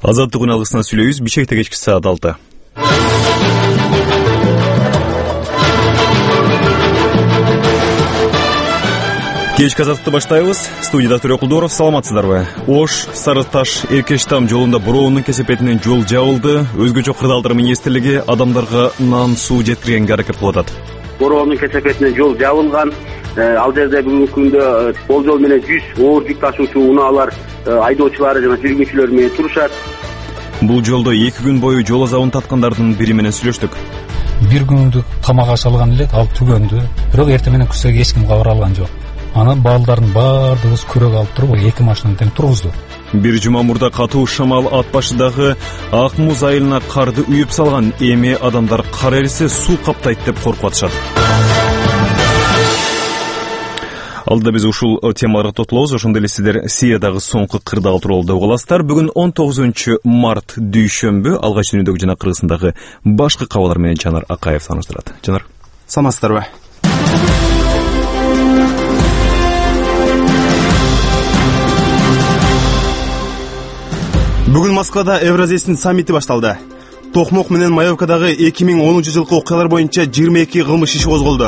Азаттык үн алгысынан сүйлөйбүз. Бишкекте кечки саат 6. Кечки азаттыкты баштайбыз. Студияда Төрө Кулдоров, саламатсыздарбы? Ош, Сарыташ, Эркештам жолунда бороонун кесепетинен жол жабылды. Өзгөчө кырдаалдар министрлиги адамдарга нан, суу жеткиргенге аракет кылып атат. Бороонун кесепетинен жол жабылган. Ал жерде бүгүнкү күндө болжол менен 100 оор жүк ташуучу унаалар айдоочулары жана жүргүнчүлөр менен турушат. Бул жолдо 2 күн бою жол азабын таткандардын бири менен сүйлөштүк. Бир күндүк тамак аш алган элек, ал түгөндү. Бирок эртең менен күзгө эч ким кабар алган жок. Анан балдардын баардыгыбыз күрөк алып туруп, 2 машинаны тең тургузду. Бир жума мурда катуу шамал ат башындагы ак муз айылына карды үйүп салган. Эми адамдар кар эрисе суу каптайт деп коркуп атышат. Алда биз ушул темаларга токтолобуз. Ошондой эле сиздер Сириядагы соңку кырдаал тууралуу да угаласыздар. Бүгүн 19 март дүйшөмбү. Алгач дүйнөдөгү жана Кыргызстандагы башкы кабарлар менен Жанар Акаев тааныштырат. Жанар, саламатсыздарбы? Бүгүн Москвада Евразиялык саммити башталды. Токмок менен Маевкадагы 2010 жылкы окуялар боюнча 22 кылмыш иши козголду.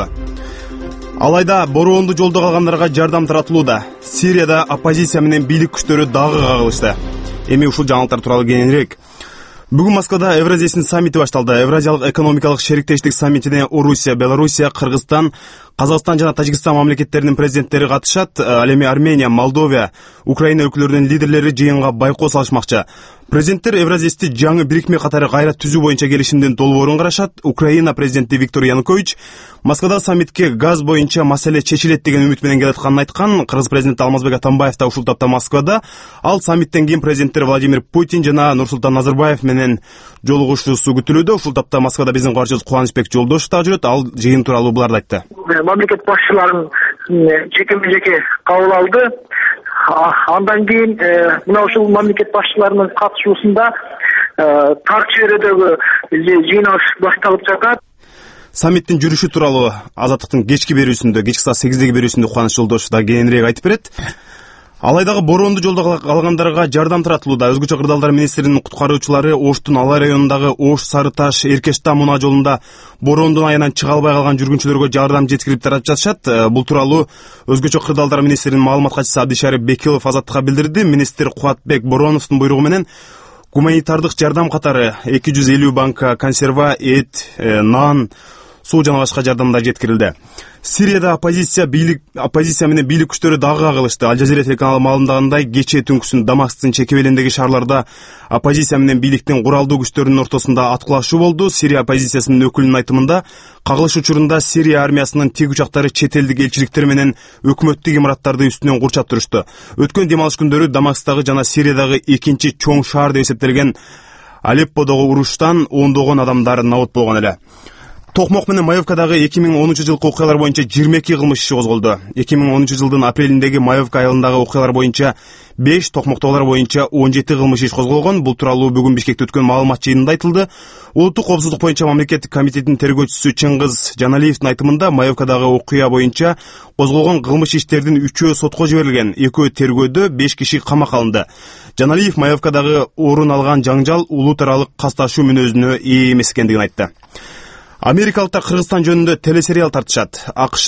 Алайда бороонду жолдо калгандарга жардам таратылууда. Сирияда оппозиция менен бийлик күчтөрү дагы кагылышты. Эми ушул жаңылыктар тууралуу кеңирээк. Бүгүн Москвада Евразиялык саммити башталды. Евразиялык экономикалык шериктештик саммитине Орусия, Белоруссия, Кыргызстан, Казакстан жана Тажикстан мамлекеттеринин президенттери катышат. Ал эми Армения, Молдова, Украина өлкөлөрүнүн лидерлери жыйынга байкоо салышмакчы. Президенттер Евразиялык жаңы бирикме катары кайра түзүү боюнча келишимдин долбоорун карашат. Украина президенти Виктор Янукович Москвада саммитке газ боюнча маселе чечилет деген үмүт менен келатканын айткан. Кыргыз президенти Алмазбек Атамбаев да ушул тапта Москвада. Ал саммиттен кийин президенттер Владимир Путин жана Нурсултан Назарбаев менен жолугушуусу күтүлүүдө. Ушул тапта Москвада биздин кабарчыбыз Кубанычбек Жолдошев дагы жүрөт. Ал жыйын тууралуу буларды айтты. Мамлекет башчыларын жеке кабыл алды. Андан кийин мына ушул мамлекет башчыларынын катышуусунда тар чөйрөдөгү жыйналыш башталып жатат. Саммиттин жүрүшү тууралуу Азаттыктын кечки саат 8деги берүүсүндө Кубаныч Жолдошев да кеңирээк айтып берет. Алайдагы бороонду жолдо калгандарга жардам таратылууда. Өзгөчө кырдаалдар министринин куткаруучулары Оштун Алай районундагы Ош, Сарыташ, Эркештам унаа жолунда бороондун айынан чыга албай калган жүргүнчүлөргө жардам жеткирип таратып жатышат. Бул тууралуу өзгөчө кырдаалдар министринин маалымат катчысы Абдишарип Бекилов Азаттыкка билдирди. Министр Кубатбек Бороновдун буйругу менен гуманитардык жардам катары 250 банка консерва, эт, нан, суу жана башка жардамдар жеткирилди. Сирияда оппозиция менен бийлик күчтөрү дагы кагылышты. Аль Жазира телеканалы маалымдагандай, кечээ түнкүсүн Дамасктын чекебелиндеги шаарларда оппозиция менен бийликтин куралдуу күчтөрүнүн ортосунда аткылашуу болду. Сирия оппозициясынын өкүлүнүн айтымында, кагылыш учурунда Сирия армиясынын тиг учактары чет элдик элчиликтер менен өкмөттүк имараттарды үстүнөн курчап турушту. Өткөн дем алыш күндөрү Дамасктагы жана Сириядагы экинчи чоң шаар деп эсептелген Алепподогу уруштан ондогон адамдар набыт болгон эле. Токмок менен Маевкадагы 2010 жылкы окуялар боюнча 22 кылмыш иши козголду. 2010 жылдын апрелиндеги Маевка айылындагы окуялар боюнча 5, Токмоктогулар боюнча 17 кылмыш иш козголгон. Бул тууралуу бүгүн Бишкекте өткөн маалымат жыйынында айтылды. Улуттук коопсуздук боюнча мамлекеттик комитеттин тергөөчүсү Чыңгыз Жаналиевдин айтымында, Маевкадагы окуя боюнча козголгон кылмыш иштердин 3-өө сотко жиберилген, 2-өө тергөөдө, 5 киши камакка алынды. Жаналиев Маевкадагы орун алган жаңжал улут аралык касташуу мүнөзүнө ээ эмес экендигин айтты. Америкалыктар Кыргызстан жөнүндө телесериал тартышат.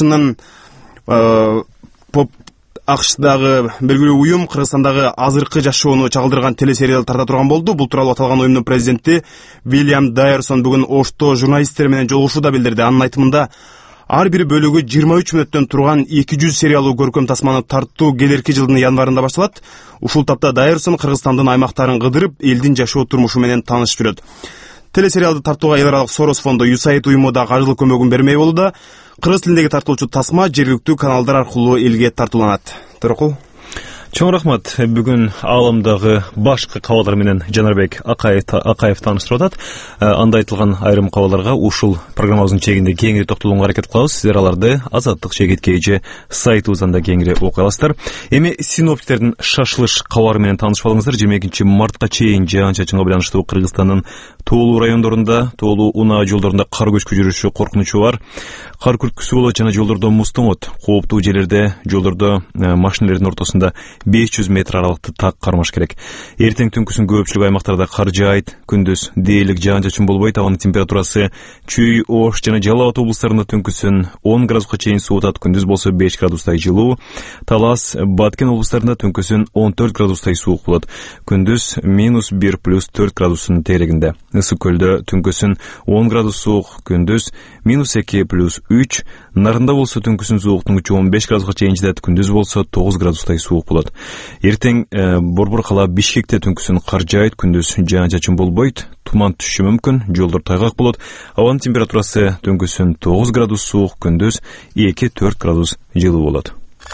АКШдагы белгилүү уюм Кыргызстандагы азыркы жашоону чагылдырган телесериал тарта турган болду. Бул тууралуу аталган уюмдун президенти Вильям Дайерсон бүгүн Ошто журналисттер менен жолугушууда билдирди. Анын айтымында, ар бир бөлүгү 23 мүнөттөн турган 200 сериалуу көркөм тасманы тартуу келерки жылдын январында башталат. Ушул тапта Дайерсон Кыргызстандын аймактарын кыдырып, элдин жашоо турмушу менен таанышып жүрөт. Телесериалды тартууга эл аралык Сорос фонду USAID уюму да каржылык көмөгүн бермей болууда. Кыргыз тилиндеги тартылуучу тасма жергиликтүү каналдар аркылуу элге тартууланат. Төрөкул. Чоң рахмат. Бүгүн ааламдагы башкы кабарлар менен Жанарбек Акаев тааныштырып атат. Анда айтылган айрым кабарларга ушул программабыздын чегинде кеңири токтолууга аракет кылабыз. Сиздер аларды Азаттык /же сайтыбыздан да кеңири окуй аласыздар. Эми синоптиктердин шашылыш кабары менен таанышып алыңыздар. 22 мартка чейин жаан-чачынга байланыштуу Кыргызстандын тоолуу райондорунда, тоолуу унаа жолдорунда кар көчкү жүрүшү коркунучу бар. Кар күрткүсү болот жана жолдордо муз тоңот. Кооптуу жерлерде жолдордо машиналардын ортосунда 500 метр аралыкты так кармаш керек. Эртең түнкүсүн көпчүлүк аймактарда кар жаайт, күндүз дээрлик жаан-чачын болбойт. Абанын температурасы Чүй, Ош жана Жалал Абад облустарында түнкүсүн 10 градуска чейин суутат, күндүз болсо 5 градустай жылуу. Талас, Баткен облустарында түнкүсүн 14 градустай суук болот. Күндүз -1 + 4 градустун тегерегинде. Ысык көлдө түнкүсүн 10 градус суук, күндүз -2 + 3. Нарында болсо түнкүсүн сууктун күчү 15 градуска чейин жетет, күндүз болсо 9 градустай суук болот. Эртең Борбор кала Бишкекте түнкүсүн кар жаайт, күндүз жаан-чачын болбойт. Туман түшүшү мүмкүн, жолдор тайгак болот. Абанын температурасы түнкүсүн 9 градус суук, күндүз 2-4 градус жылуу болот.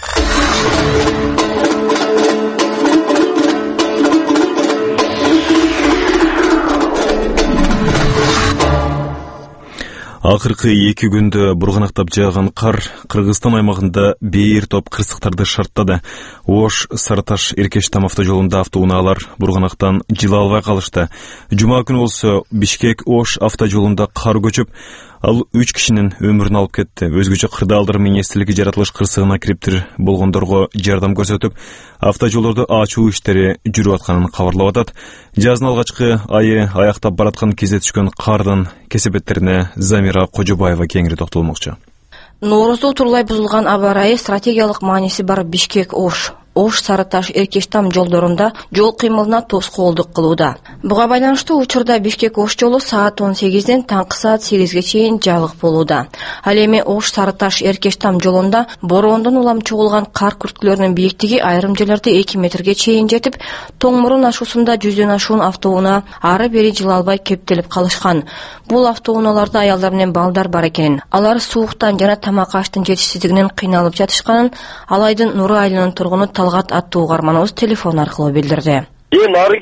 Акыркы 2 күндө бурганактап жааган кар Кыргызстан аймагында бир топ кырсыктарды шарттады. Ош, Сарыташ, Эркештам автожолунда автоунаалар бурганактан жыла албай калышты. Жума күнү болсо Бишкек Ош автожолунда кар көчүп, ал 3 кишинин өмүрүн алып кетти. Өзгөчө кырдаалдар министрлиги жаратылыш кырсыгына кириптир болгондорго жардам көрсөтүп, автожолдорду ачуу иштери жүрүп атканын кабарлап атат. Жаздын алгачкы айы аяктап бараткан кезде түшкөн кардын кесепеттерине Замира Кожобаева кеңири токтолмокчу. Ноорузда утурлай бузулган аба ырайы стратегиялык мааниси бар Бишкек Ош, Сарыташ, Эркештам жолдорунда жол кыймылына тоскоолдук кылууда. Буга байланыштуу учурда Бишкек Ош жолу саат 18ден таңкы саат 8ге чейин жабык болууда. Ал эми Ош, Сарыташ, Эркештам жолунда бороондон улам чогулган кар күрткүлөрүнүн бийиктиги айрым жерлерде 2 метрге чейин жетип, Тоң-Мурун ашуусунда 100дөн ашуун автоунаа ары бери жыла албай кептелип калышкан. Бул автоунааларда аялдар менен балдар бар экенин, алар сууктан жана тамак аштын жетишсиздигинен кыйналып жатышканын Алайдын Нура айылынын тургуну Талгат аттуу угарманыбыз телефон аркылуу билдирди. Нары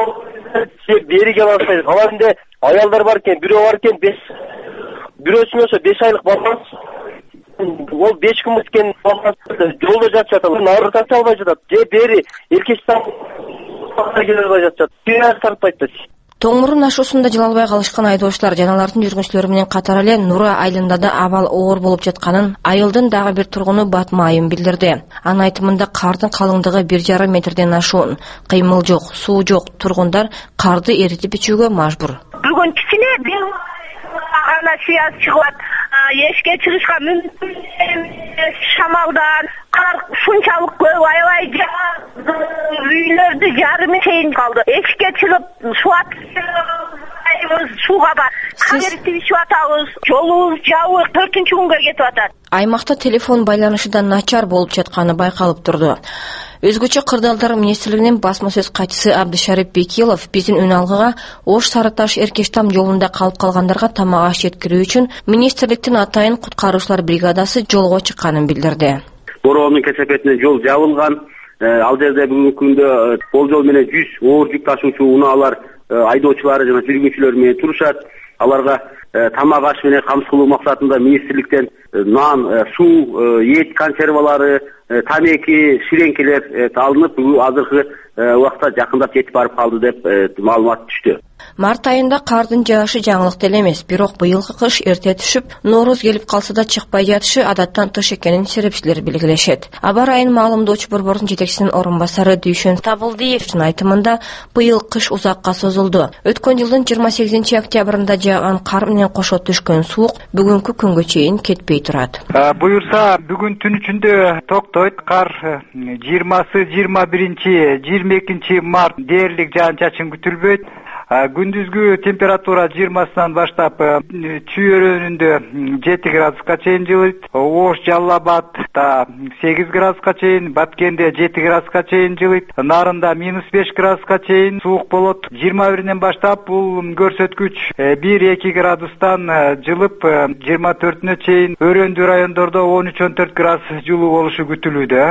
бери кела албайбыз. Алар эмне аялдар бар экен, бирөө бар экен, бирөөсүнө ошо 5 айлык баласы. Ол 5 күн өткөн баласы жолдо жатат. Нары тата албай жатат. Же бери Эркештам келе албай жатат. Бир тартпайт да. Тоң-Мурун ашуусунда жыла албай калышкан айдоочулар жана алардын жүргүнчүлөрү менен катар эле Нура айылында да абал оор болуп жатканын айылдын дагы бир тургуну Батма айым билдирди. Анын айтымында кардын калыңдыгы 1,5 метрден ашуун, кыймыл жок, суу жок, тургундар карды эритип ичүүгө мажбур. Бүгүн кичине ана сыяз чыгып, эшикке чыгышка мүмкүн шамалдан кар ушунчалык көп аябай үйлөрдү жарымы чейин калды. Эшикке чыгып суат сууга бар. Кар эритип ичип атабыз. Жолубуз жабык 4-күнгө кетип атат. Аймакта телефон байланышы да начар болуп жатканы байкалып турду. Өзгөчө кырдаалдар министрлигинин басма сөз катчысы Абдышарип Бекилов биздин үн алгыга Ош, Сарыташ, Эркештам жолунда калып калгандарга тамак аш жеткирүү үчүн министрликтин атайын куткаруучулар бригадасы жолго чыкканын билдирди. Бороондун кесепетинен жол жабылган. Ал жерде бүгүнкү күндө болжол менен 100 оор жүк ташуучу унаалар айдоочулары жана жүргүнчүлөр менен турушат. Аларга тамак аш менен камсыз кылуу максатында министрликтен нан, суу, эт консервалары, тамеки, ширеңкелер алынып, азыркы убакта жакындап жетип барып калды деп маалымат түштү. Март айында кардын жаашы жаңылык деле эмес, бирок быйылкы кыш эрте түшүп, Норуз келип калса да чыкпай жатышы адаттан тыш экенин серепчилер белгилешет. Аба ырайын маалымдоочу борбордун жетекчисинин орун басары Дүйшөн Табылдиевдин айтымында быйыл кыш узакка созулду. Өткөн жылдын 28 октябрында жааган кар менен кошо түшкөн суук бүгүнкү күнгө чейин кетпей турат. Буюрса бүгүн түн ичинде токтойт. Кар 20-21 март дээрлик жаан-чачын күтүлбөйт. Күндүзгү температура 20-сынан баштап Чүй өрөөнүндө 7 градуска чейин жылыйт. Ош, Жалал Абадта 8 градуска чейин, Баткенде 7 градуска чейин жылыйт. Нарында -5 градуска чейин суук болот. 21-ден баштап бул көрсөткүч 1-2 градустан жылып 24-нө чейин өрөөндүү райондордо 13-14 градус жылуу болушу күтүлүүдө.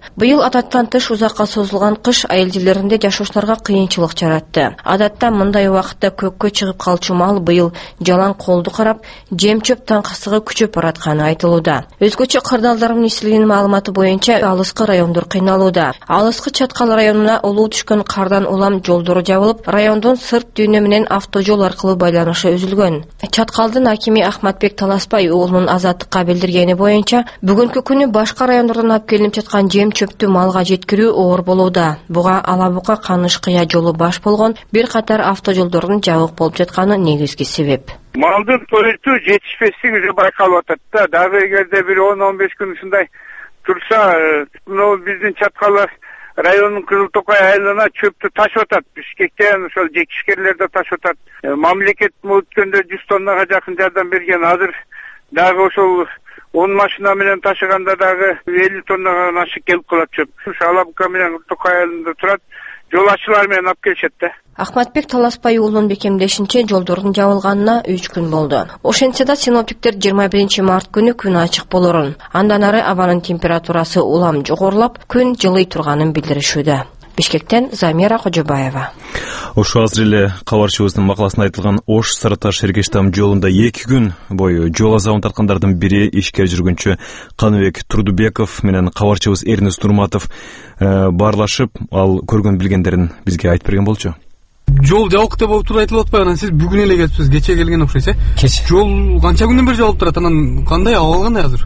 Быйыл адаттан тыш узакка созулган кыш айылдерлеринде жашоочуларга кыйынчылык жаратты. Адатта мындай убакытта көккө чыгып калчу мал быйыл жалаң колду карап, жем-чөп таңкысыгы күчөп баратканы айтылууда. Өзгөчө кырдаалдар министрлигинин маалыматы боюнча алыскы райондор кыйналууда. Алыскы Чаткал районуна улуу түшкөн кардан улам жолдору жабылып, райондун сырт дүйнө менен автожол аркылуу байланышы үзүлгөн. Чаткалдын акими Ахматбек Таласпай уулунун Азаттыкка билдиргени боюнча, бүгүнкү күнү башка райондордон алып келинип жаткан жем-чөптү малга жеткирүү оор болууда. Буга Алабука Каныш-Кыя жолу баш болгон бир катар автожолдордун жабык болуп жатканы негизги себеп. Малдын төрүтүү жетишпестиги уже байкалып атат да. Дагы эгерде бир 10-15 күн ушундай турса, мына биздин Чаткал районунун Кызыл Токай айылына чөптү ташып атат. Бишкектен ошол жекишкерлер да ташып атат. Мамлекет өткөндө 100 тоннага жакын жардам берген. Азыр дагы ошол 10 машина менен ташыганда дагы 50 тоннага ашык келип калат чөп. Ошо Алабука менен Токай айылында турат. Жол ачылар менен алып келишет да. Ахматбек Таласпай уулунун бекемдешинче, жолдордун жабылганына 3 күн болду. Ошентсе да синоптиктер 21 март күнү күн ачык болорун, андан ары абанын температурасы улам жогорулап, күн жылый турганын билдиришүүдө. Бишкектен Замира Кожобаева. Ошо азыр эле кабарчыбыздын макаласында айтылган Ош Сарыташ Эргештам жолунда 2 күн бою жол азабын тарткандардын бири ишкер жүргүнчү Каныбек Турдубеков менен кабарчыбыз Эрнест Нурматов баарлашып, ал көргөн билгендерин бизге айтып берген болчу. Жол жабык деп тура айтылып атпайбы? Анан сиз бүгүн эле келипсиз, кече келген окшойсуз, Кече. Жол канча күндөн бери жабылып турат? Анан кандай абал кандай азыр?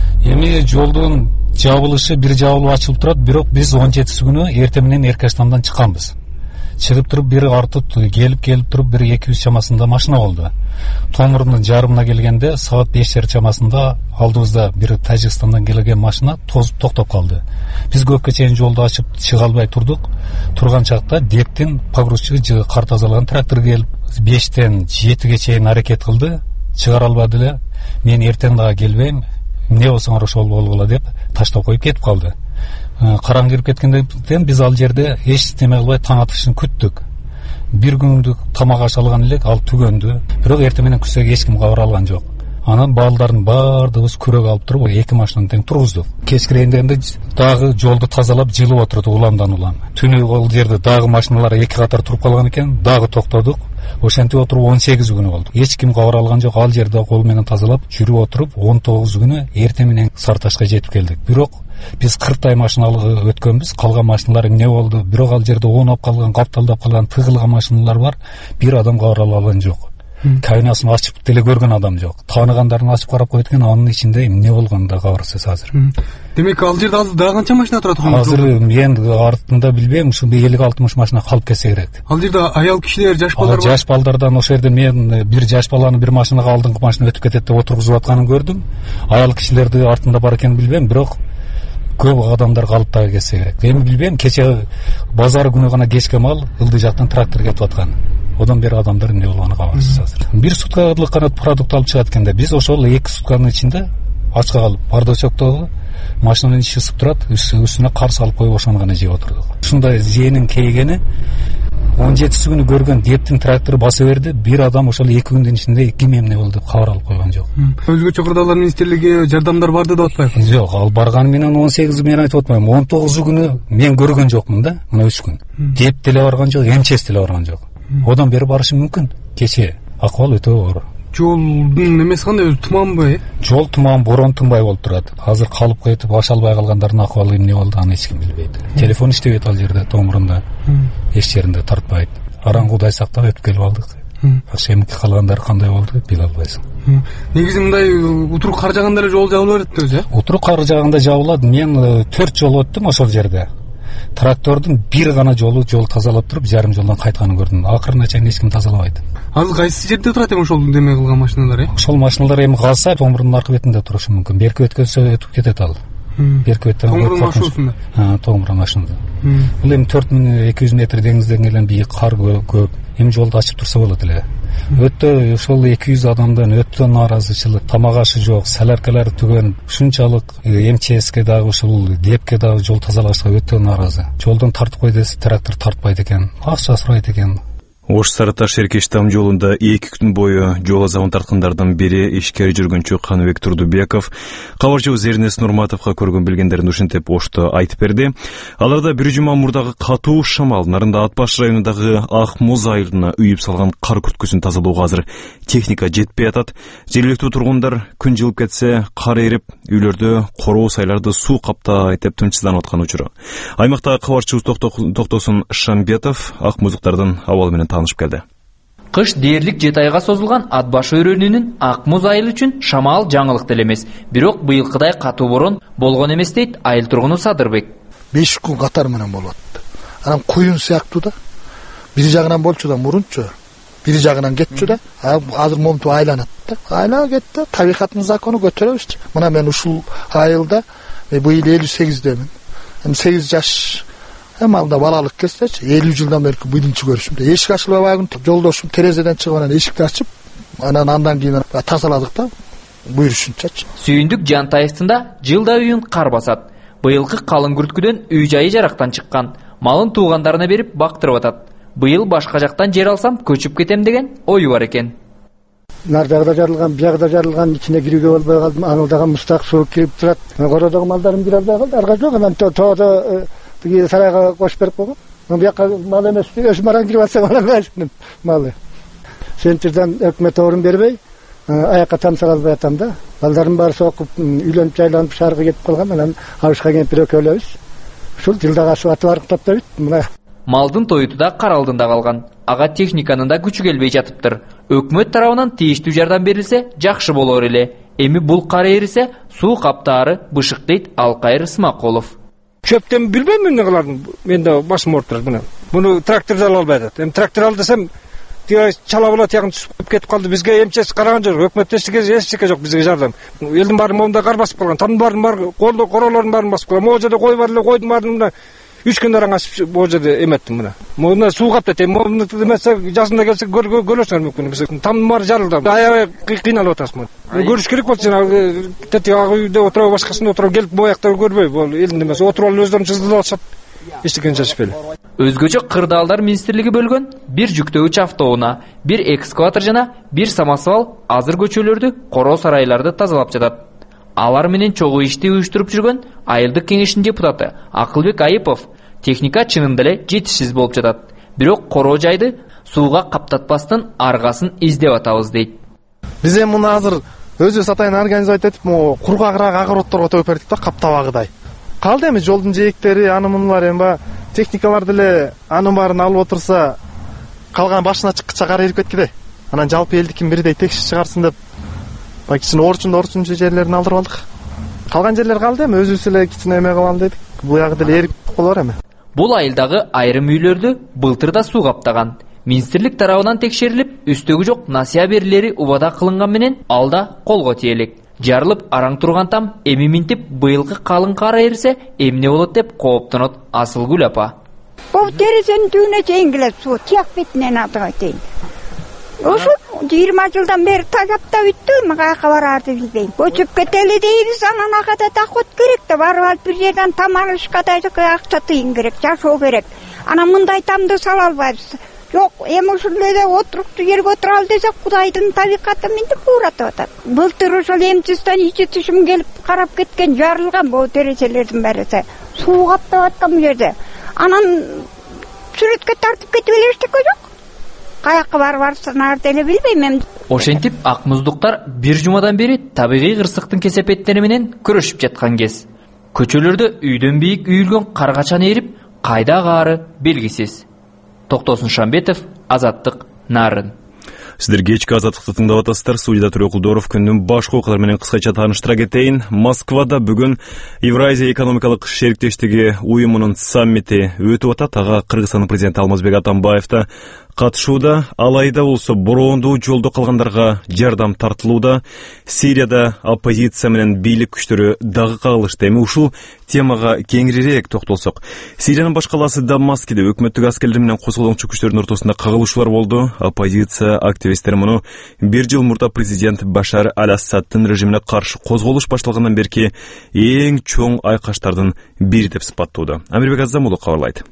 Эми жолдун жабылышы бир жабылып ачылып турат, бирок биз 17 күнү эртең менен Эркештамдан чыкканбыз. Чыгып туруп бир артып келип туруп бир 200 чамасында машина болду. Томурдун жарымына келгенде саат 5 чамасында алдыбызда бир Тажикстандан келген машина тозуп токтоп калды. Биз көпкө чейин жолду ачып чыга албай турдук. Турган чакта Дептин погрузчиги кар тазалаган трактор келип 5тен 7ге чейин аракет кылды, чыгара албады эле. Мен эртең дагы келбейм, эмне болсоңор ошол болгула деп таштап коюп кетип калды. Караң кирип кеткенден биз ал жерде эч неме кылбай таң атышын күттүк. Бир күндүк тамак аш алган элек, ал түгөндү. Бирок эртең менен күзгө эч ким кабар алган жок. Анан балдардын баардыгыбыз күрөк алып туруп 2 машинаны тең тургуздук. Кечкирендеринде дагы жолду тазалап жылып отурду уламдан улам. Түнү ол жерде дагы машиналар 2 катар туруп калган экен, дагы токтодук. Ошентип отуруп 18 күнү болду. Эч ким кабар алган жок. Ал жерде кол менен тазалап жүрүп отуруп 19 күнү эртең менен Сарташка жетип келдик. Бирок биз 40 машиналык өткөнбүз. Калган машиналар эмне болду? Бирок ал жерде оонап калган, капталдап калган, тыгылган машиналар бар. Бир адам кабар алган жок. Кабинасын ачып деле көргөн адам жок. Тааныгандарын ачып карап койт экен, анын ичинде эмне болгонун да кабарсыз азыр. Демек ал жерде азыр дагы канча машина турат экен? Азыр мен артында билбейм, ушу 50-60 машина калып кетсе керек. Ал жерде аял кишилер, жаш балдар бар. Жаш балдардан ошол жерде мен бир жаш баланы бир машинага алдыңкы машина өтүп кетет деп отургузуп атканын көрдүм. Аял кишилерди артында бар экенин билбейм, бирок көп адамдар калып дагы кетсе керек. Эми билбейм, кече базар күнү гана кечке мал ылдый жактан трактор кетип аткан. Одан бери адамдар эмне болгону кабарсыз азыр. Бир суткалык гана продукт алып чыгат экенде, биз ошол 2 сутканын ичинде ачка калып, бардачоктогу машинанын ичи ысып турат, үстүнө кар салып коюп ошону гана жеп отурдук. Ушундай зээнин кейгени 17 күнү көргөн Дептин трактору баса берди. Бир адам ошол 2 күндүн ичинде ким эмне болду деп кабар алып койгон жок. Өзгөчө кырдаалдар министрлиги жардамдар барды деп атпайбы? Жок, ал барганы менен 18 мен айтып атпайм. 19 күнү мен көргөн жокмун да, мына 3 күн. Деп деле барган жок, МЧС деле барган жок. Одан бери барышы мүмкүн. Кече акыбал өтө оор. Жолдун эмеси кандай, өзү туманбы? Жол туман, борон тынбай болуп турат. Азыр калып кетип аша албай калгандардын акыбалы эмне болду, аны эч ким билбейт. Телефон иштебейт ал жерде, томурунда. Эч жеринде тартпайт. Араңгудай сактап өтүп келип алдык. Эмки калгандар кандай болду биле албайсың. Негизи мындай утурук кар жааганда эле жол жабыла берет өзү. Утурук кар жааганда жабылат. Мен 4 жол өттүм ошол жерде. Трактордун бир гана жол тазалап туруп, жарым жолдан кайтканын көрдүм. Акырына чейин эч ким тазалабайт. Азыр кайсы жерде турат эми ошол деме кылган машиналар? Ошол машиналар эми калса томурдун аркы бетинде турушу мүмкүн. Берки өткөнсө өтүп кетет ал. Берки өттөн томурдун машинасында. Томурдун машинасында. Бул эми 4200 метр деңизден келген бийик кар көп. Эми жолду ачып турса болот эле. Өтө ошол 200 адамдан өтө нааразычылык, тамак ашы жок, соляркалары түгөн. Ушунчалык МЧСке дагы ушул Депке дагы жол тазалашка өтө нааразы. Жолдон тартып кой десе, трактор тартпайт экен, акча сурайт экен. Ош Сарыташ Эркештам жолунда 2 күн бою жол азабын тарткандардын бири ишкер жүргүнчү Каныбек Турдубеков кабарчыбыз Эрнест Нурматовго көргөн билгендерин ушинтип Ошто айтып берди. Аларда бир жума мурдагы катуу шамал, нарында Атбаш районундагы Ак Муз айылына үйүп салган кар күрткүсүн тазалоого азыр техника жетпей атат. Жергиликтүү тургундар күн жылып кетсе кар эрип, үйлөрдө короо сайларды суу каптай деп тынчсызданып аткан учуру. Аймактагы кабарчыбыз Токтосун Шамбетов Ак Муздуктардын абалы менен танышып келди. Кыш дээрлик 7 айга созулган Атбаш өрөөнүнүн Ак Муз айыл үчүн шамал жаңылык деле эмес. Бирок быйылкыдай катуу борон болгон эмес дейт айыл тургуну Садырбек. 5 күн катар менен болот. Анан куюн сыяктуу да. Бир жагынан болчу да мурунчу, бир жагынан кетчү да. Азыр момту айланат да. Айланып кетти. Табигаттын закону көтөрөбүзчү. Мына мен ушул айылда быйыл 58-демин. 8 жаш алда балалык кестечи 50 жылдан бери биринчи көрүшүм. Эшик ачылбаган жолдошум терезеден чыгып анан эшикти ачып, андан кийин тазаладык да буйрушунчачы. Сүйүндүк Жантаевдин да жылда үйүн кар басат. Быйылкы калың күрткүдөн үй жайы жарактан чыккан. Малын туугандарына берип бактырып атат. Быйыл башка жактан жер алсам көчүп кетем деген ою бар экен. Нар жагда жарылган, биягда жарылган, ичине кирүүгө болбой калдым. Анылдагы мустак суу кирип турат. Кородогу малдарым кире албай калды. Арга жок, анан тоодо тиги сарайга кошуп берип койгон. Бияка мал эмес, өз маран кирип атса албайсың малы. Сентерден өкмөт орун бербей, аякка тамсала албай атам да. Балдарым барса окуп, үйлөнүп жайланып шаарга кетип калган. Анан абышка кемпир экөөлөбүз. Ушул жылдагы асфальты барктап да бит. Мына малдын тоюту да кар алдында калган. Ага техниканын да күчү келбей жатыптыр. Өкмөт тарабынан тийиштүү жардам берилсе жакшы болор эле. Эми бул кар эрисе суу каптаары бышык дейт Алкайыр Исмакулов. Чөптөн билбейм эмне кылардым. Мен да башым ооруп мына. Муну тракторду ала албай атат. Эми трактор ал десем, тиги чала була тиягын түшүп кетип калды. Бизге эмчеси караган жок. Өкмөт эчтеке жок бизге жардам. Элдин баары момунда кар басып калган. Тамдын баарын бар, колдо королордун баарын басып калган. Могу жерде кой бар эле, койдун баарын мына 3 күн аран асып могу жерде эметтим мына. Мына суу каптайт. Муну эмесе жазында келсе көрөсүңөр мүмкүн. Биз тамдын баары жарылды. Аябай кыйналып атасыз. Көрүш керек болчу жана тети ага үйдө отуруп башкасында отуруп келип бояктар көрбөй. Бул элдин эмес отуруп алып өздөрүн чыздырып алышат. Эчтекен чачып эле. Өзгөчө кырдаалдар министрлиги бөлгөн бир жүктөгүч автоунаа, бир экскаватор жана бир самосвал азыр көчөлөрдү, короо сарайларды тазалап жатат. Алар менен чогуу ишти уюштуруп жүргөн айылдык кеңештин депутаты Акылбек Айыпов техника чынында эле жетишсиз болуп жатат. Бирок короо жайды сууга каптатпастан аргасын издеп атабыз дейт. Биз эми муну азыр өзүбүз атайын организовать этип, кургагыраак огородторго төгүп бердик да, каптабагыдай. Калды эми жолдун жээктери, аны мунулар эми техникалар деле анын баарын алып отурса, калган башына чыккыча кар эрип кеткиде. Анан жалпы элдикин бирдей текши чыгарсын деп кичине орчунчу жерлерин алдырып алдык. Калган жерлер калды эми өзүбүз эле кичине эме кылалы дедик. Буягы деле эрип болор эми. Бул айылдагы айрым үйлөрдү былтырда суу каптаган. Министрлик тарабынан текшерилип, үстөгү жок насыя берилери убада кылынган менен алда колго тиелек. Жарылып араң турган там эми минтип быйылкы калың кар эрисе эмне болот деп кооптонот Асылгүл апа. Бул терезенин түбүнө чейин келет суу, тияк бетинен атыга чейин. Ошо 20 жылдан бери тазаптап бүттү, каяка барарды билбейм. Көчүп кетели дейбиз, анан акада доход керек да, барып алып бир жерден там алышка да акча тыйын керек, жашоо керек. Анан мындай тамды сала албайбыз. Жок, эми ушул эле отуруктуу жерге отуралы десек, Кудайдын табигаты минтип уратып атат. Былтыр ошол эмчистен ичи түшүм келип карап кеткен, жарылган бул терезелердин баары. Суу каптап аткан бу жерде. Анан сүрөткө тартып кетип эле эчтеке жок. Каяка барсын ар деле билбейм эми. Ошентип Ак Муздуктар бир жумадан бери табигый кырсыктын кесепеттери менен күрөшүп жаткан кез. Көчөлөрдө үйдөн бийик үйүлгөн каргачаны эрип, кайда каары белгисиз. Токтосун Шамбетов, Азаттык, Нарын. Сиздер кечки Азаттыкты тыңдап атасыздар. Студияда Тургул Кулдоров. Күндүн башка окуялары менен кыскача тааныштыра кетейин. Москвада бүгүн Евразия экономикалык шериктештиги уюмунун саммити өтүп атат. Ага Кыргызстандын президенти Алмазбек Атамбаев да катышууда. Алайда болсо бороондуу жолдо калгандарга жардам тартылууда. Сирияда оппозиция менен бийлик күчтөрү дагы кагылышты. Эми ушул темага кеңирээк токтолсок. Сириянын баш калаасы Дамаскиде өкмөттүк аскерлер менен козголоңчу күчтөрдүн ортосунда кагылышуулар болду. Оппозиция активисттери муну бир жыл мурда президент Башар Аль-Асаддын режимине каршы козголуш башталгандан берки эң чоң айкаштардын бири деп сыпаттоодо. Амирбек Азамулов кабарлайт.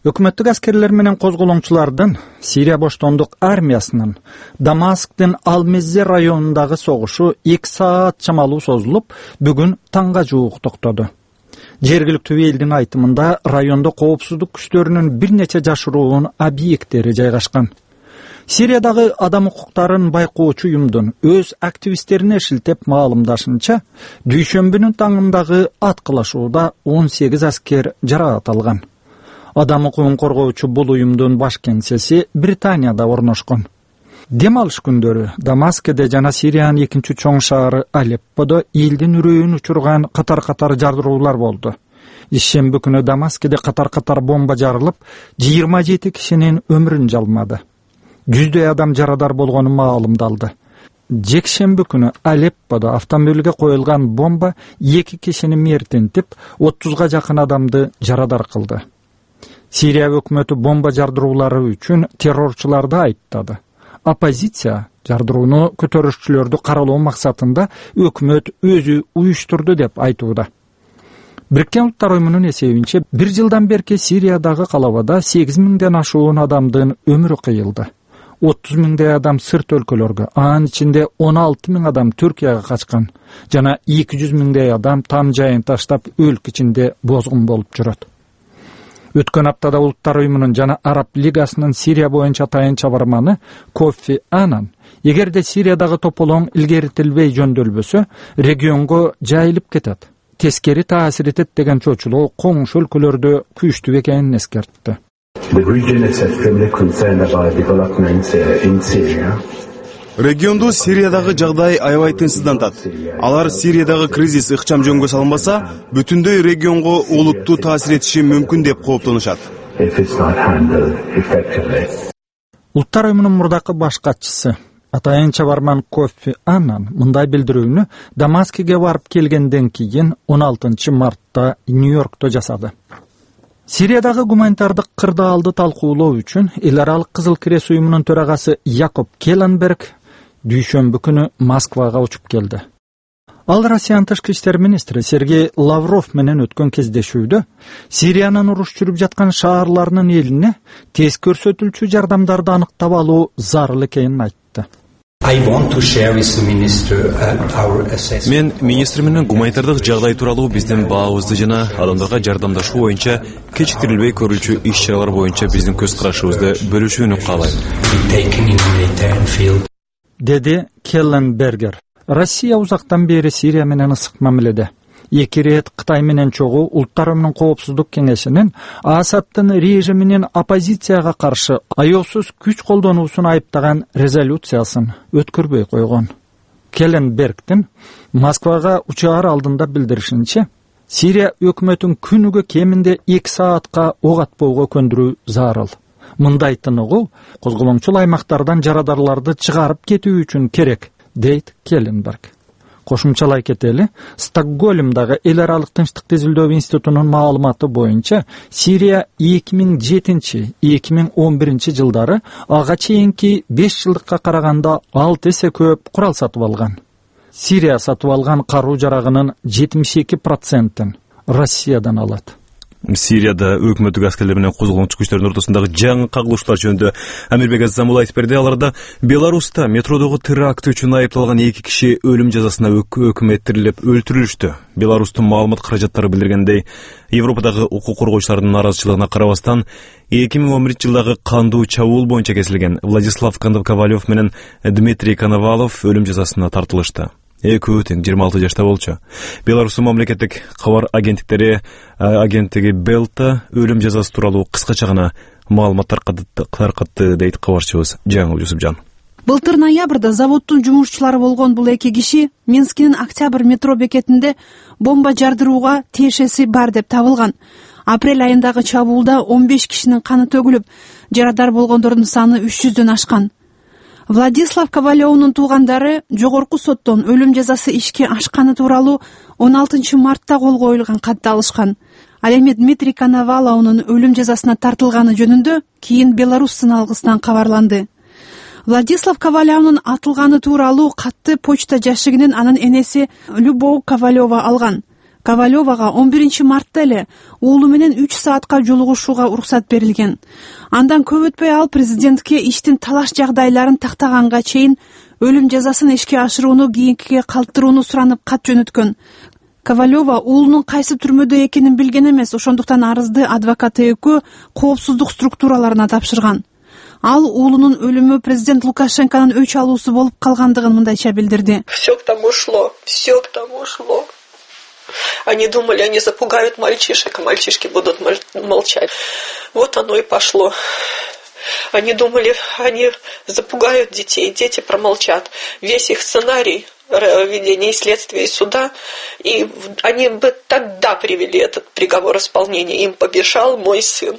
Өкмөттүк аскерлер менен козголоңчулардын Сирия боштондук армиясынын Дамасктын Алмеззе районундагы согушу 2 саат чамалуу созулуп, бүгүн таңга жуук токтоду. Жергиликтүү элдин айтымында райондо коопсуздук күчтөрүнүн бир нече жашыруун объекттери жайгашкан. Сириядагы адам укуктарын байкоочу уюмдун өз активисттерине шилтеп маалымдашынча, дүйшөмбүнүн таңындагы аткылашууда 18 аскер жараат алган. Адам укугун коргоочу бул уюмдун баш кеңсеси Британияда орношкон. Дем алыш күндөрү Дамаскеде жана Сириянын экинчи чоң шаары Алепподо элдин үрөйүн учурган катар-катар жардыруулар болду. Ишемби күнү Дамаскеде катар-катар бомба жарылып, 27 кишинин өмүрүн жалмады. Жүздөй адам жарадар болгону маалымдалды. Жекшемби күнү Алепподо автомобилге коюлган бомба 2 кишини мертинтип, 30га жакын адамды жарадар кылды. Сирия өкмөтү бомба жардыруулары үчүн террорчуларды айыптады. Оппозиция жардырууну көтөрүшчүлөрдү каралоо максатында өкмөт өзү уюштурду деп айтууда. Бириккен Улуттар Уюмунун эсебинче, 1 жылдан берки Сириядагы калабада 8 миңден ашуун адамдын өмүрү кыйылды. 30 миңдей адам сырт өлкөлөргө, анын ичинде 16 миң адам Түркияга качкан, жана 200 миңдей адам там жайын таштап өлкө ичинде бозгун болуп жүрөт. Өткөн аптада Улуттар Уюмунун жана Араб Лигасынын Сирия боюнча тайын чабарманы Кофи Аннан, эгерде Сириядагы тополоң илгеритилбей жөндөлбөсө, регионго жайылып кетет, тескери таасир этет деген чочулоо коңшу өлкөлөрдө күчтүү экенин эскертти. Регионду Сириядагы жагдай аябай тынчсыздантат. Алар Сириядагы кризис ыкчам жөнгө салынбаса, бүтүндөй регионго олуттуу таасир этиши мүмкүн деп кооптонушат. Улуттар Уюмунун мурдакы баш катчысы атайын чабарман Кофи Аннан мындай билдирүүнү Дамаскеге барып келгенден кийин 16 мартта Нью-Йоркто жасады. Сириядагы гуманитардык кырдаалды талкуулоо үчүн Эл аралык Кызыл Крест уюмунун төрагасы Якоб Келленберг дүйшөмбү күнү Москвага учуп келди. Ал Россиянын тышкы иштер министри Сергей Лавров менен өткөн кездешүүдө Сириянын уруш жүрүп жаткан шаарларынын элине тез көрсөтүлчү жардамдарды аныктап алуу зарыл экенин айтты. Мен министр менен гуманитардык жагдай тууралуу биздин баабызды жана адамдарга жардамдашуу боюнча кечиктирилбей көрүүчү иш-чаралар боюнча биздин көз карашыбызды бөлүшүүнү каалайм, деди Келленбергер. Россия узактан бери Сирия менен ысык мамиледе. 2 рет Кытай менен чогуу Улуттар Уюмунун коопсуздук кеңешинин Асадтын режиминин оппозицияга каршы аеосуз күч колдонуусун айыптаган резолюциясын өткөрбөй койгон. Келленбергдин Москвага учаар алдында билдиришинче, Сирия өкмөтүн күнүгө кеминде 2 саатка ок атпоого көндүрүү зарыл. Мындай тыныгуу козголоңчул аймактардан жарадарларды чыгарып кетүү үчүн керек, дейт Келленберг. Кошумчалай кетели, Стокгольмдагы Эл аралык тынчтык тизилдөө институтунун маалыматы боюнча, Сирия 2007-2011 жылдары ага чейинки 5 жылдыкка караганда 6 эсе көп курал сатып алган. Сирия сатып алган каруу жарагынын 72%-ын Россиядан алат. Сирияда өкмөттүк аскерлер менен козголоңчу күчтөрдүн ортосундагы жаңы кагылышуулар жөнүндө Амирбек Азамул айтып берди. Аларда Беларуста метродогу теракт үчүн айыпталган 2 киши өлүм жазасына өкмөттүрүлүп өлтүрүлүштү. Беларустун маалымат каражаттары билдиргендей, Европадагы укук коргоочулардын наразычылыгына карабастан 2011 жылдагы кандуу чабуул боюнча кесилген Владислав Ковалев менен Дмитрий Коновалов өлүм жазасына тартылышты. Экөө тең 26 жашта болчу. Беларустун мамлекеттик кабар агенттиги Белта өлүм жазасы тууралуу кыскача гана маалымат таркатты, дейт кабарчыбыз Жаңыл Юсупжан. Былтыр ноябрда заводдун жумушчулары болгон бул 2 киши Минскинин Октябрь метро бекетинде бомба жардырууга тиешеси бар деп табылган. Апрель айындагы чабуулда 15 кишинин каны төгүлүп, жарадар болгондордун саны 300дөн ашкан. Владислав Ковалевнун туугандары жогорку соттон өлүм жазасы ишке ашканы тууралуу 16 мартта кол коюлган катты алышкан. Ал эми Дмитрий Коноваловнун өлүм жазасына тартылганы жөнүндө кийин Беларусь сыналгысынан кабарланды. Владислав Ковалевнун атылганы тууралуу катты почта жашигинен анын энеси Любовь Ковалева алган. Ковалевага 11 мартта эле уулу менен 3 саатка жолугушууга уруксат берилген. Андан көп өтпөй ал президентке иштин талаш жагдайларын тактаганга чейин өлүм жазасын ишке ашырууну кийинкиге калтырууну суранып кат жөнөткөн. Ковалева уулунун кайсы түрмөдө экенин билген эмес, ошондуктан арызды адвокаты экөө коопсуздук структураларына тапшырган. Ал уулунун өлүмү президент Лукашенконун өч алуусу болуп калгандыгын мындайча билдирди. Все к тому шло. Они думали, они запугают мальчишек, а мальчишки будут молчать. Вот оно и пошло. Они думали, они запугают детей, дети промолчат. Весь их сценарий ведения следствия и суда, и они бы тогда привели этот приговор исполнения. Им помешал мой сын.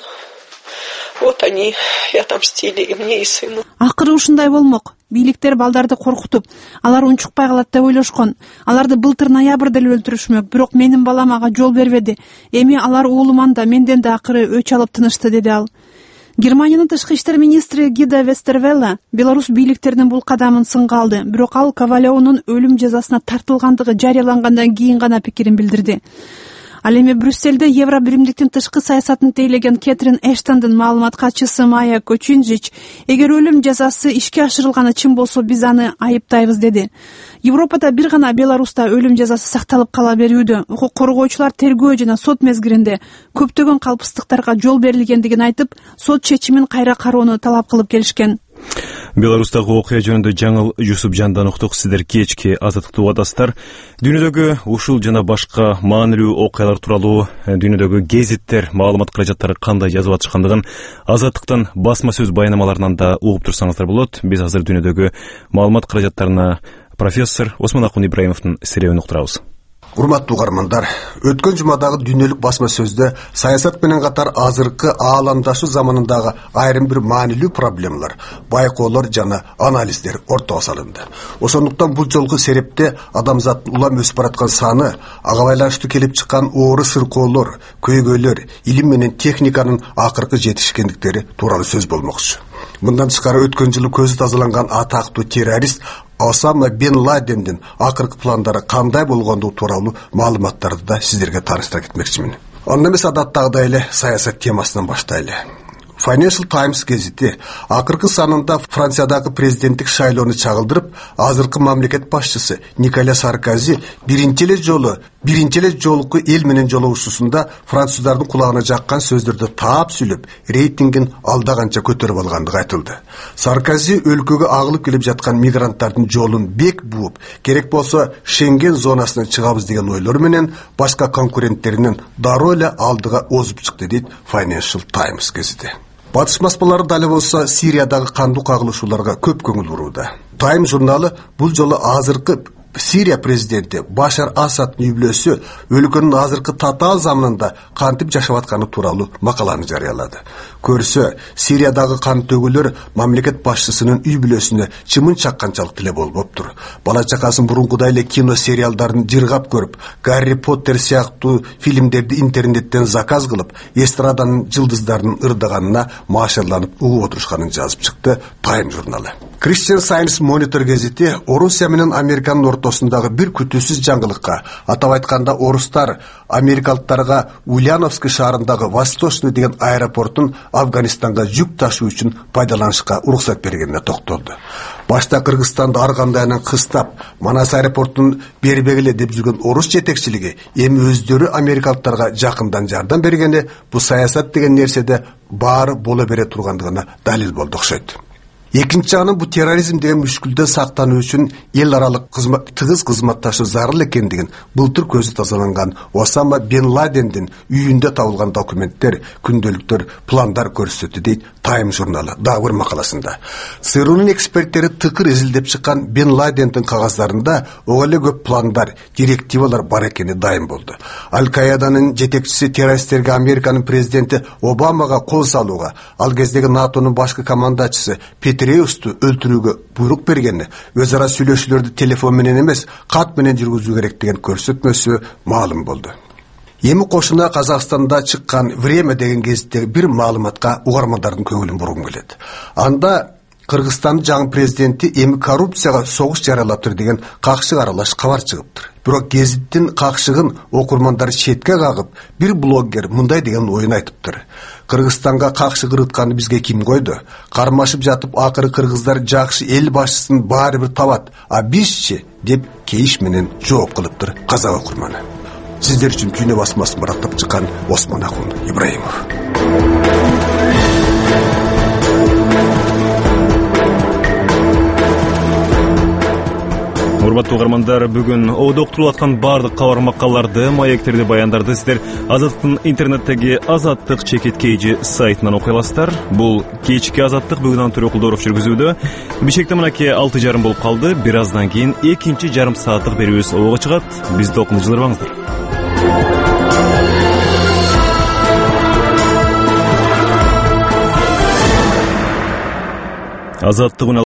Вот они и отомстили и мне, и сыну. Акыры ушундай болмок. Бийликтер балдарды коркутуп, алар унчукпай калат деп ойлошкон. Аларды былтыр ноябрда эле өлтүрүшмөк, бирок менин балам ага жол бербеди. Эми алар уулум анда, менден да акыры өч алып тынышты, деди ал. Германиянын тышкы иштер министри Гида Вестервелла Беларусь бийликтеринин бул кадамын сынга алды, бирок ал Ковалевунун өлүм жазасына тартылгандыгы жарыялангандан кийин гана пикирин билдирди. Ал эми Брюссельде Евро биримдиктин тышкы саясатын тейлеген Кэтрин Эштондун маалымат катчысы Майя Кочинжич, эгер өлүм жазасы ишке ашырылганы чын болсо биз аны айыптайбыз, деди. Европада бир гана Беларуста өлүм жазасы сакталып кала берүүдө. Укук коргоочулар тергөө жана сот мезгилинде көптөгөн калпсыздыктарга жол берилгендигин айтып, сот чечимин кайра кароону талап кылып келишкен. Беларустагы окуя жөнүндө жаңыл Юсупжандан уктук. Сиздер кечки Азаттыкты угасыздар. Дүйнөдөгү ушул жана башка маанилүү окуялар тууралуу дүйнөдөгү гезиттер, маалымат каражаттары кандай жазып атышкандыгын Азаттыктын басма сөз баянамаларынан да угуп турсаңыздар болот. Биз азыр дүйнөдөгү маалымат каражаттарына профессор Осмон Акун Ибраимовдун серебин уктурабыз. Урматтуу угармандар, өткөн жумадагы дүйнөлүк басма сөздө саясат менен катар азыркы ааламдашуу заманындагы айрым бир маанилүү проблемалар, байкоолор жана анализдер ортого салынды. Ошондуктан бул жолку серепте адамзаттын улам өсүп бараткан саны, ага байланыштуу келип чыккан оору сыркоолор, көйгөйлөр, илим менен техниканын акыркы жетишкендиктери тууралуу сөз болмокчу. Мындан тышкары өткөн жылы көзү тазаланган атактуу террорист Осама бен Ладендин акыркы пландары кандай болгондугу тууралуу маалыматтарды да сиздерге тааныштыра кетмекчимин. Анда эмес адаттагыдай эле саясат темасынан баштайлы. Financial Times гезити акыркы санында Франциядагы президенттик шайлоону чагылдырып, азыркы мамлекет башчысы Николя Саркози биринчи эле жолку эл менен жолугушуусунда француздардын кулагына жаккан сөздөрдү таап сүйлөп, рейтингин алда канча көтөрүп алгандыгы айтылды. Саркози өлкөгө агылып келип жаткан мигранттардын жолун бек бууп, керек болсо Шенген зонасынан чыгабыз деген ойлор менен башка конкуренттеринен дароо эле алдыга озуп чыкты, дейт Financial Times гезити. Батыш баспалары дали болсо Сириядагы кандуу кагылышууларга көп көңүл бурууда. Time журналы бул жолу азыркы Сирия президенти Башар Асаддын үй бүлөсү өлкөнүн азыркы татаал заманында кантип жашап атканы тууралуу макаланы жарыялады. Көрсө, Сириядагы кан төгүүлөр мамлекет башчысынын үй бүлөсүнө чымын чакканчалык деле болбоптур. Бала чакасын бурунгудай эле кино сериалдарын жыргап көрүп, Гарри Поттер сыяктуу фильмдерди интернеттен заказ кылып, эстраданын жылдыздарынын ырдаганына машарланып угуп отурушканын жазып чыкты Time журналы. Christian Science Monitor гезити Орусия менен Американын ортосундагы бир күтүүсүз жаңгылыкка, атап айтканда орустар америкалыктарга Ульяновск шаарындагы Восточный деген аэропортун Афганистанга жүк ташуу үчүн пайдаланышка уруксат бергенине токтолду. Башта Кыргызстанды ар кандайынан кыстап, Манас аэропортун бербегиле деп жүргөн орус жетекчилиги эми өздөрү америкалыктарга жакындан жардам бергени бул саясат деген нерседе баары боло бере тургандыгына далил болду окшойт. Экинчи жагынан бу терроризм деген мүшкүлдөн сактануу үчүн эл аралык тыгыз кызматташуу зарыл экендигин былтыр көзү тазаланган Осама бен Ладендин үйүндө табылган документтер, күндөлүктөр, пландар көрсөттү, дейт Time журналы дагы бир макаласында. ЦРУнун эксперттери тыкыр изилдеп чыккан Бен Ладендин кагаздарында ого эле көп пландар, директивалар бар экени дайым болду. Аль-Каиданын жетекчиси террористтерге Американын президенти Обамага кол салууга, ал кездеги НАТОнун башкы командачысы Петреусту өлтүрүүгө буйрук бергени, өз ара сүйлөшүүлөрдү телефон менен эмес, кат менен жүргүзүү керек деген көрсөтмөсү маалым болду. Эми кошуна Казакстанда чыккан Время деген гезиттеги бир маалыматка угармандардын көңүлүн бургум келет. Анда Кыргызстандын жаңы президенти эми коррупцияга согуш жарыялаптыр деген какшык аралаш кабар чыгыптыр. Бирок гезиттин какшыгын окурмандар четке кагып, бир блогер мындай деген оюн айтыптыр. Кыргызстанга какшык ырытканды бизге ким койду? Кармашып жатып акыры кыргыздар жакшы эл башчысын баары бир табат, а бизчи деп кейиш менен жооп кылыптыр казак окурманы. Сиздер үчүн Түйнө басмасын бараттап чыккан Осмон Акун Ибраимов. Урматтуу угармандар, бүгүн оодо уктурулуп аткан баардык кабар макалларды, маектерди, баяндарды сиздер Азаттыктын интернеттеги Азаттык чекиткейжи сайтынан окуй аласыздар. Бул кечки Азаттык бүгүн Антур Окулдоров жүргүзүүдө. Бишкекте мынакей 6:30 болуп калды. Бир аздан кийин экинчи жарым сааттык берүүбүз ого чыгат. Бизди окуп жылдырбаңыздар. Азаттык